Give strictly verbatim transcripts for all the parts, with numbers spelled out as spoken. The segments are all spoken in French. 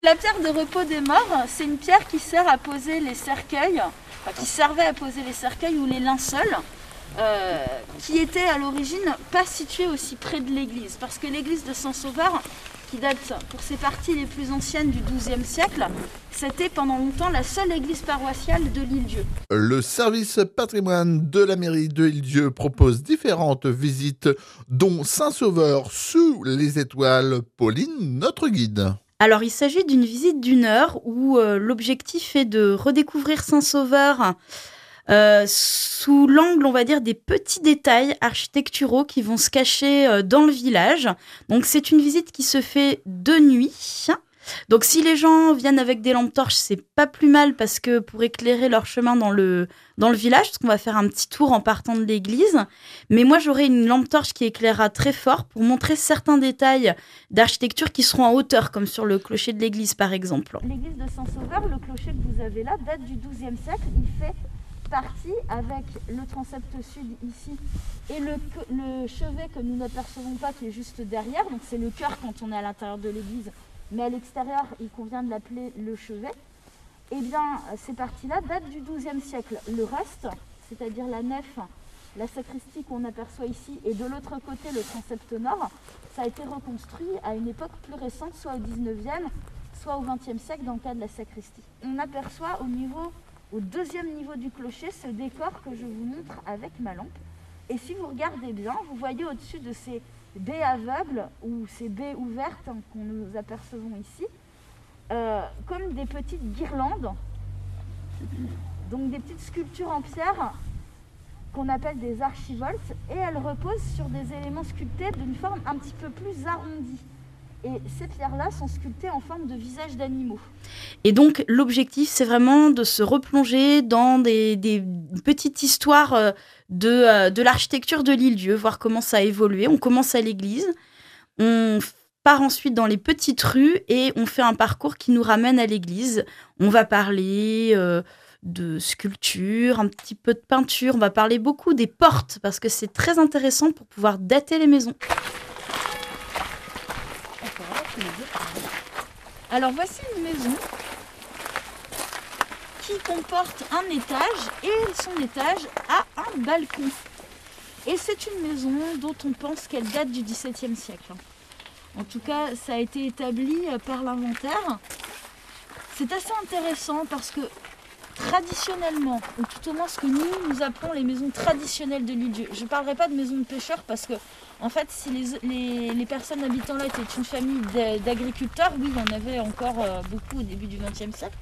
La pierre de repos des morts, c'est une pierre qui sert à poser les cercueils, enfin, qui servait à poser les cercueils ou les linceuls, euh, qui était à l'origine pas située aussi près de l'église. Parce que l'église de Saint-Sauveur, qui date pour ses parties les plus anciennes du douzième siècle, c'était pendant longtemps la seule église paroissiale de l'Île-Dieu. Le service patrimoine de la mairie de Île-Dieu propose différentes visites, dont Saint-Sauveur sous les étoiles. Pauline, notre guide. Alors, il s'agit d'une visite d'une heure où euh, l'objectif est de redécouvrir Saint-Sauveur euh, sous l'angle, on va dire, des petits détails architecturaux qui vont se cacher euh, dans le village. Donc, c'est une visite qui se fait de nuit. Donc, si les gens viennent avec des lampes torches, c'est pas plus mal parce que pour éclairer leur chemin dans le, dans le village, parce qu'on va faire un petit tour en partant de l'église. Mais moi, j'aurai une lampe torche qui éclairera très fort pour montrer certains détails d'architecture qui seront en hauteur, comme sur le clocher de l'église, par exemple. L'église de Saint-Sauveur, le clocher que vous avez là, date du douzième siècle. Il fait partie avec le transept sud ici et le, le chevet que nous n'apercevons pas qui est juste derrière. Donc, c'est le chœur quand on est à l'intérieur de l'église. Mais à l'extérieur, il convient de l'appeler le chevet. Eh bien, ces parties-là datent du douzième siècle. Le reste, c'est-à-dire la nef, la sacristie qu'on aperçoit ici, et de l'autre côté, le transept nord, ça a été reconstruit à une époque plus récente, soit au dix-neuvième, soit au vingtième siècle, dans le cas de la sacristie. On aperçoit au niveau, au deuxième niveau du clocher, ce décor que je vous montre avec ma lampe. Et si vous regardez bien, vous voyez au-dessus de ces baies aveugles ou ces baies ouvertes hein, qu'on nous apercevons ici, euh, comme des petites guirlandes, donc des petites sculptures en pierre qu'on appelle des archivoltes, et elles reposent sur des éléments sculptés d'une forme un petit peu plus arrondie. Et ces pierres-là sont sculptées en forme de visages d'animaux. Et donc, l'objectif, c'est vraiment de se replonger dans des, des petites histoires de, de l'architecture de l'Île-Dieu, voir comment ça a évolué. On commence à l'église, on part ensuite dans les petites rues et on fait un parcours qui nous ramène à l'église. On va parler euh, de sculpture, un petit peu de peinture. On va parler beaucoup des portes parce que c'est très intéressant pour pouvoir dater les maisons. Alors voici une maison qui comporte un étage et son étage a un balcon. Et c'est une maison dont on pense qu'elle date du dix-septième siècle. En tout cas, ça a été établi par l'inventaire. C'est assez intéressant parce que traditionnellement, ou tout au moins ce que nous, nous appelons les maisons traditionnelles de l'Île-Dieu. Je ne parlerai pas de maisons de pêcheurs parce que, en fait, si les, les, les personnes habitant là étaient une famille d'agriculteurs, oui, il y en avait encore euh, beaucoup au début du vingtième siècle,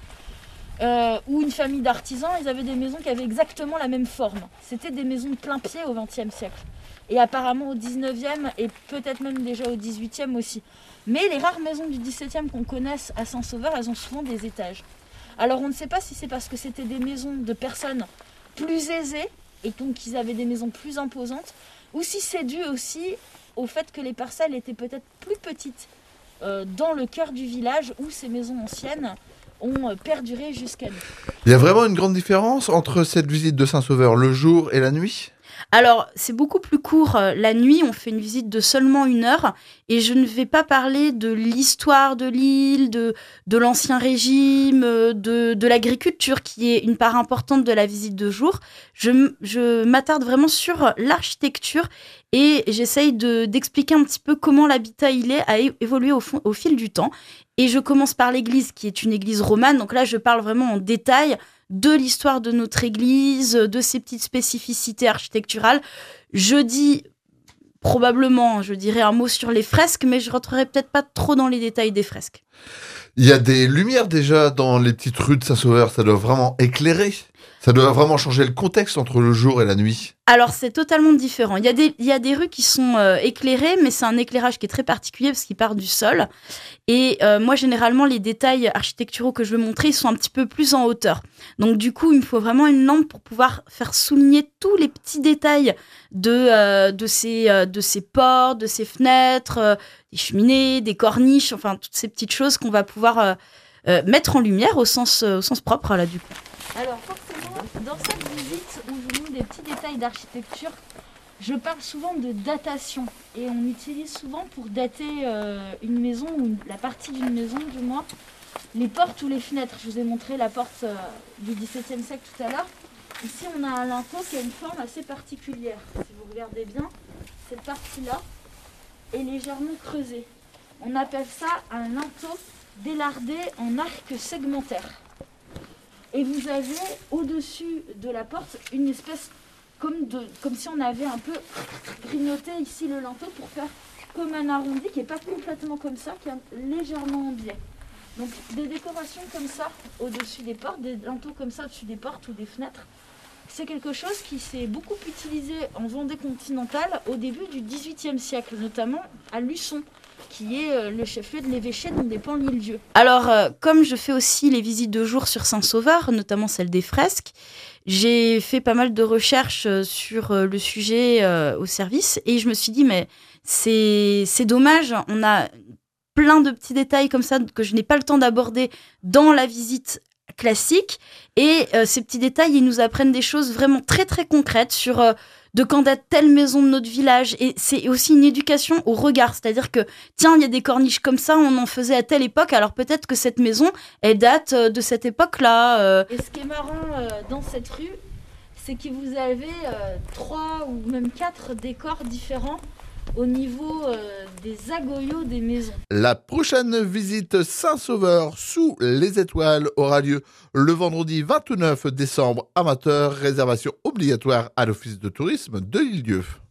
euh, ou une famille d'artisans, ils avaient des maisons qui avaient exactement la même forme. C'était des maisons de plein pied au vingtième siècle. Et apparemment au dix-neuvième et peut-être même déjà au dix-huitième aussi. Mais les rares maisons du dix-septième qu'on connaisse à Saint-Sauveur, elles ont souvent des étages. Alors on ne sait pas si c'est parce que c'était des maisons de personnes plus aisées et donc ils avaient des maisons plus imposantes, ou si c'est dû aussi au fait que les parcelles étaient peut-être plus petites euh, dans le cœur du village où ces maisons anciennes ont perduré jusqu'à nous. Il y a vraiment une grande différence entre cette visite de Saint-Sauveur le jour et la nuit ? Alors, c'est beaucoup plus court. La nuit, on fait une visite de seulement une heure et je ne vais pas parler de l'histoire de l'île, de, de l'Ancien Régime, de, de l'agriculture qui est une part importante de la visite de jour. Je, je m'attarde vraiment sur l'architecture et j'essaye de, d'expliquer un petit peu comment l'habitat il est, a évolué au, fond, au fil du temps. Et je commence par l'église qui est une église romane. Donc là, je parle vraiment en détail de l'histoire de notre église, de ses petites spécificités architecturales. Je dis probablement, je dirais un mot sur les fresques, mais je ne rentrerai peut-être pas trop dans les détails des fresques. Il y a des lumières déjà dans les petites rues de Saint-Sauveur, ça doit vraiment éclairer. Ça doit vraiment changer le contexte entre le jour et la nuit. Alors, c'est totalement différent. Il y a des, il y a des rues qui sont euh, éclairées, mais c'est un éclairage qui est très particulier parce qu'il part du sol. Et euh, moi, généralement, les détails architecturaux que je veux montrer, ils sont un petit peu plus en hauteur. Donc, du coup, il me faut vraiment une lampe pour pouvoir faire souligner tous les petits détails de, euh, de, ces, euh, de ces portes, de ces fenêtres, euh, des cheminées, des corniches, enfin, toutes ces petites choses qu'on va pouvoir euh, euh, mettre en lumière au sens, euh, au sens propre, là, du coup. Alors, forcément, dans cette visite où je vous montre des petits détails d'architecture, je parle souvent de datation. Et on utilise souvent pour dater euh, une maison, ou la partie d'une maison du moins, les portes ou les fenêtres. Je vous ai montré la porte euh, du dix-septième siècle tout à l'heure. Ici, on a un linteau qui a une forme assez particulière. Si vous regardez bien, cette partie-là est légèrement creusée. On appelle ça un linteau délardé en arc segmentaire. Et vous avez au-dessus de la porte une espèce comme, de, comme si on avait un peu grignoté ici le linteau pour faire comme un arrondi qui n'est pas complètement comme ça, qui est légèrement en biais. Donc des décorations comme ça au-dessus des portes, des linteaux comme ça au-dessus des portes ou des fenêtres, c'est quelque chose qui s'est beaucoup utilisé en Vendée continentale au début du dix-huitième siècle, notamment à Luçon, qui est le chef-lieu de l'évêché dont dépend l'Île-Dieu. Alors, euh, comme je fais aussi les visites de jour sur Saint-Sauveur, notamment celle des fresques, j'ai fait pas mal de recherches sur euh, le sujet euh, au service et je me suis dit, mais c'est, c'est dommage, on a plein de petits détails comme ça que je n'ai pas le temps d'aborder dans la visite classique et euh, ces petits détails, ils nous apprennent des choses vraiment très très concrètes sur euh, de quand date telle maison de notre village et c'est aussi une éducation au regard, c'est-à-dire que tiens, il y a des corniches comme ça, on en faisait à telle époque, alors peut-être que cette maison, elle date euh, de cette époque-là. Euh. Et ce qui est marrant euh, dans cette rue, c'est que vous avez euh, trois ou même quatre décors différents au niveau euh, des agoyots des maisons. La prochaine visite Saint-Sauveur sous les étoiles aura lieu le vendredi vingt-neuf décembre à vingt heures. Réservation obligatoire à l'office de tourisme de l'Île-Dieu.